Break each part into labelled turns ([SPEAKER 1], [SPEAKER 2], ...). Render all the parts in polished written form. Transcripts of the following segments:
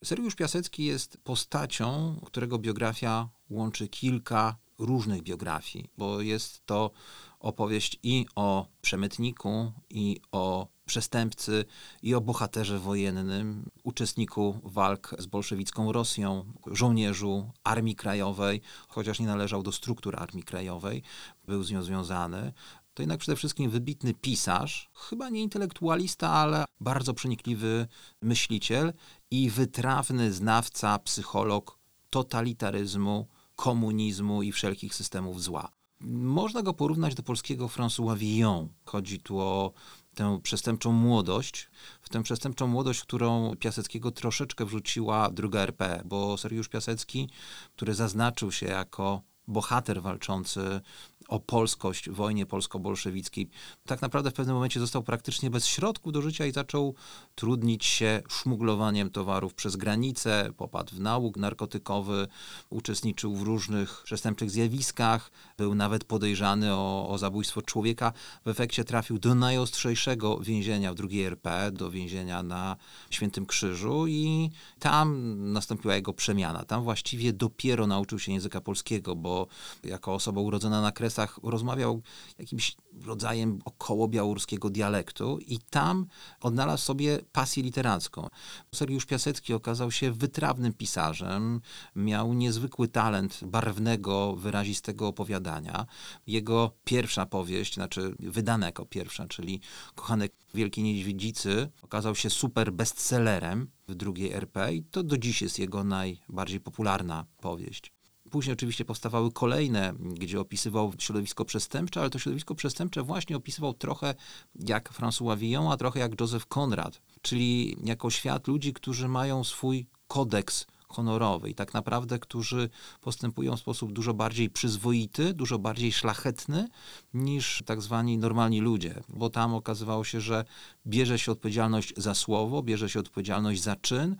[SPEAKER 1] Sergiusz Piasecki jest postacią, którego biografia łączy kilka różnych biografii, bo jest to opowieść i o przemytniku, i o przestępcy, i o bohaterze wojennym, uczestniku walk z bolszewicką Rosją, żołnierzu Armii Krajowej, chociaż nie należał do struktur Armii Krajowej, był z nią związany. To jednak przede wszystkim wybitny pisarz, chyba nie intelektualista, ale bardzo przenikliwy myśliciel i wytrawny znawca, psycholog totalitaryzmu, komunizmu i wszelkich systemów zła. Można go porównać do polskiego François Villon. Chodzi tu o tę przestępczą młodość. W tę przestępczą młodość, którą Piaseckiego troszeczkę wrzuciła druga RP, bo Sergiusz Piasecki, który zaznaczył się jako bohater walczący o polskość w wojnie polsko-bolszewickiej, tak naprawdę w pewnym momencie został praktycznie bez środków do życia i zaczął trudnić się szmuglowaniem towarów przez granicę, popadł w nałóg narkotykowy, uczestniczył w różnych przestępczych zjawiskach, był nawet podejrzany o zabójstwo człowieka. W efekcie trafił do najostrzejszego więzienia w drugiej RP, do więzienia na Świętym Krzyżu i tam nastąpiła jego przemiana. Tam właściwie dopiero nauczył się języka polskiego, bo jako osoba urodzona na Kresach rozmawiał jakimś rodzajem około białoruskiego dialektu i tam odnalazł sobie pasję literacką. Sergiusz Piasecki okazał się wytrawnym pisarzem, miał niezwykły talent barwnego, wyrazistego opowiadania. Jego pierwsza powieść, wydana jako pierwsza, czyli Kochanek Wielkiej Niedźwiedzicy, okazał się super bestsellerem w drugiej RP i to do dziś jest jego najbardziej popularna powieść. Później oczywiście powstawały kolejne, gdzie opisywał środowisko przestępcze, ale to środowisko przestępcze właśnie opisywał trochę jak François Villon, a trochę jak Joseph Conrad, czyli jako świat ludzi, którzy mają swój kodeks honorowy i tak naprawdę, którzy postępują w sposób dużo bardziej przyzwoity, dużo bardziej szlachetny niż tak zwani normalni ludzie, bo tam okazywało się, że bierze się odpowiedzialność za słowo, bierze się odpowiedzialność za czyn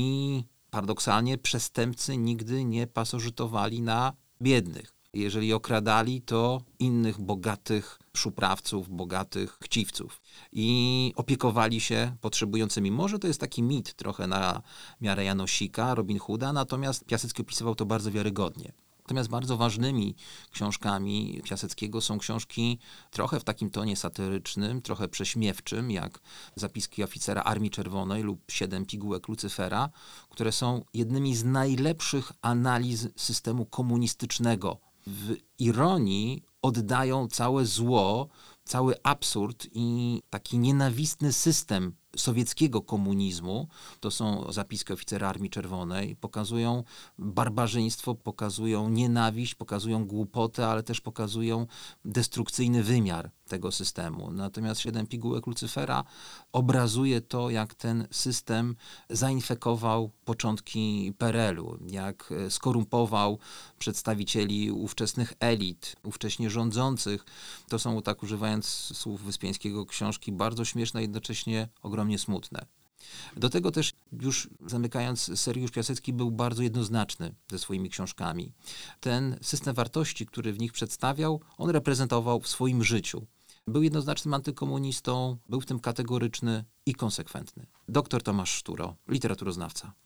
[SPEAKER 1] i paradoksalnie przestępcy nigdy nie pasożytowali na biednych. Jeżeli okradali, to innych bogatych szuprawców, bogatych chciwców i opiekowali się potrzebującymi. Może to jest taki mit trochę na miarę Janosika, Robin Hooda, natomiast Piasecki opisywał to bardzo wiarygodnie. Natomiast bardzo ważnymi książkami Piaseckiego są książki trochę w takim tonie satyrycznym, trochę prześmiewczym, jak Zapiski oficera Armii Czerwonej lub 7 pigułek Lucyfera, które są jednymi z najlepszych analiz systemu komunistycznego. W ironii oddają całe zło, cały absurd i taki nienawistny system sowieckiego komunizmu. To są Zapiski oficera Armii Czerwonej. Pokazują barbarzyństwo, pokazują nienawiść, pokazują głupotę, ale też pokazują destrukcyjny wymiar tego systemu. Natomiast 7 pigułek Lucyfera obrazuje to, jak ten system zainfekował początki PRL-u, jak skorumpował przedstawicieli ówczesnych elit, ówcześnie rządzących. To są, tak używając słów Wyspiańskiego, książki bardzo śmieszne, jednocześnie ogromnie smutne. Do tego też, już zamykając, Sergiusz Piasecki był bardzo jednoznaczny ze swoimi książkami. Ten system wartości, który w nich przedstawiał, on reprezentował w swoim życiu. Był jednoznacznym antykomunistą, był w tym kategoryczny i konsekwentny. Dr Tomasz Szturo, literaturoznawca.